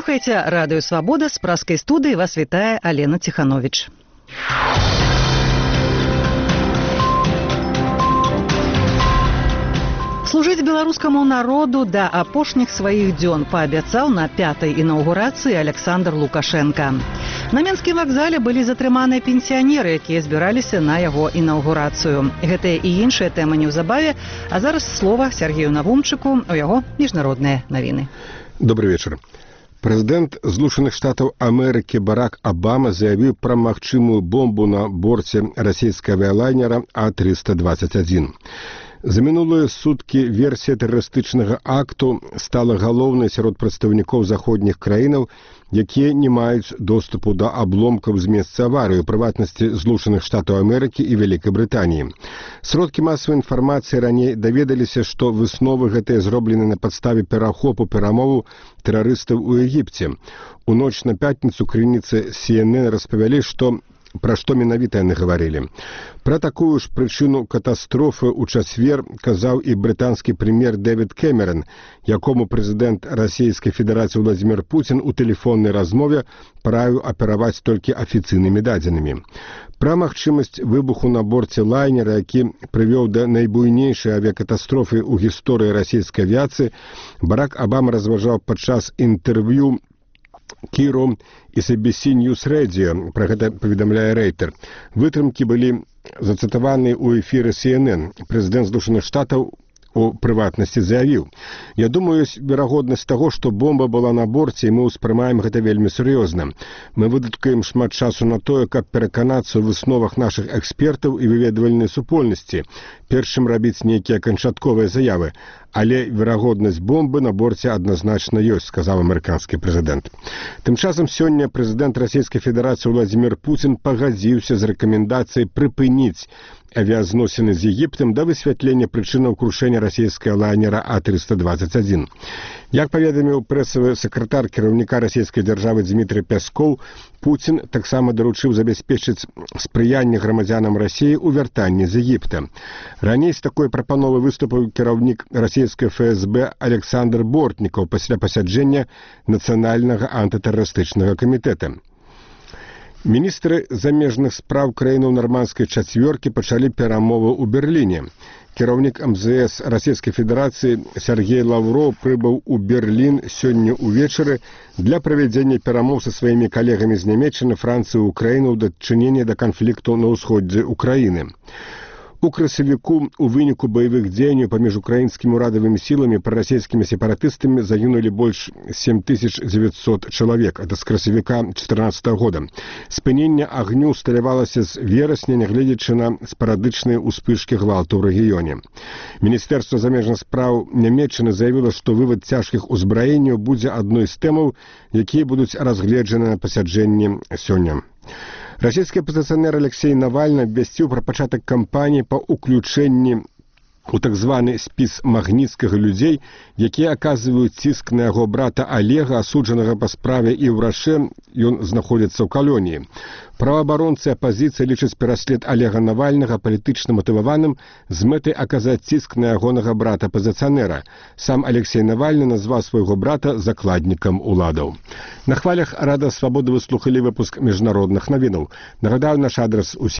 Слухайте радыё «Свабода», з праскай студыі вас вітае Алена Ціхановіч. Служыць беларускаму народу да апошніх сваіх дзён паабяцаў на 5-й інаўгурацыі Александр Лукашенко. На Менскім вакзале былі затрыманыя пенсіянеры, якія збіраліся на яго інаўгурацыю. Гэтыя і іншыя тэмы неўзабаве, а зараз слова Сергею Навумчыку у яго міжнародныя навіны. Добрый вечер. Прэзідэнт Злучаных Штатаў Амерыкі Барак Абама заявіў пра магчымую бомбу на борце расійскага авіялайнера А-321. За мінулыя суткі версія тэрарыстычнага акту стала галоўнай сярод прадстаўнікоў заходніх краінаў, якія не маюць доступу да абломкаў з месца аварыі, у прыватнасці Злучаных Штатаў Амерыкі і Вялікай Брытаніі. Сродкі масавай інфармацыі раней даведаліся, што высновы гэтыя зроблены на падставе перахопу перамоваў тэрарыстаў у Егіпце. У ноч на пятніцу крыніцы CNN распавялі, пра што менавіта яны гаварылі. Пра такую ж прычыну катастрофы ў чацвер казаў і брытанскі прэм'ер Дэвід Кэмерон, якому прэзідэнт Расійскай Федэрацыі Владзімір Пуцін у тэлефоннай размове параіў апераваць толькі афіцыйнымі дадзенымі. Пра магчымасць выбуху на борце лайнера, які прывёў да найбуйнейшай авіякатастрофы ў гісторыі расійскай авіяцыі, Барак Абама разважаў падчас інтэрв'ю Кіру і CBC News Radio, пра гэта паведамляе Рейтер. Вытрымкі былі зацытаваны ў эфіры CNN. Прэзідэнт Злучаных Штатаў у прыватнасці заявіў: «Я думаю, ёсць верагоднасць таго, што бомба была на борце, і мы ўспрымаем гэта вельмі сур'ёзна. Мы выдаткаем шмат часу на тое, каб пераканацца ў высновах нашых экспертаў і выведвальнай супольнасці, перш чым рабіць нейкія канчатковыя заявы. Але верагоднасць бомбы на борце адназначна ёсць», сказаў амерыканскі прэзідэнт. Тым часам сёння прэзідэнт Расійскай Федэрацыі Владзімір Пуцін пагадзіўся з рэкамендацыяй прыпыніць авіязносіны з Егіптам да высвятлення прычынаў крушэння расійскага лайнера А-321. Як паведаміў прэсавы сакратар кіраўніка расійскай дзяржавы Дмітрый Пяскоў, Пуцін таксама даручыў забяспечыць спрыянне грамадзянам Расіі ў вяртанні з Егіпта. Раней з такой прапановай выступіў кіраўнік расійскай ФСБ Александр Бортнікаў пасля пасяджэння Нацыянальнага антытэрарыстычнага камітэта. Міністры замежных спраў краінаў нармандскай чацвёркі пачалі перамовы ў Берліне. Кіраўнік МЗС Расійскай Федэрацыі Сергей Лавроў прыбыў у Берлін сёння ўвечары для правядзення перамоў са сваімі калегамі з Нямецчыны, Францыі і Украіны ў дачыненні да канфлікту на ўсходзе Украіны. У красавіку у выніку баявых дзеянняў паміж украінскімі ўрадавымі сіламі і прарасійскімі сепаратыстамі загінулі больш 7900 чалавек, ад з красавіка 2014 года. Спыненне агню усталявалася з верасня, нягледзячы на спарадычныя ўспышкі гвалту ў рэгіёне. Міністэрства замежных спраў Нямецчыны заявіла, што вывад цяжкіх узбраенняў будзе адной з тэмаў, якія будуць разгледжаны на пасяджэнні сёння. Расійскі апазіцыянер Алексей Навальны абвясціў пра пачатак кампаніі па ўключэнні у так званы спіс магніцкага людзей, якія аказваюць ціск на яго брата Олега, асуджанага па справе і ў Раше, ён знаходзіцца ў калоніі. Праваабаронцы апазіцыі лічаць пераслед Олега Навальнага палітычна матываваным з мэтай аказаць ціск на ягонага брата-апазіцыянера. Сам Алексей Навальны назваў свайго брата закладнікам уладаў. На хвалях Радыё Свабода вы слухалі выпуск міжнародных навінаў. Нагадаю, наш адрас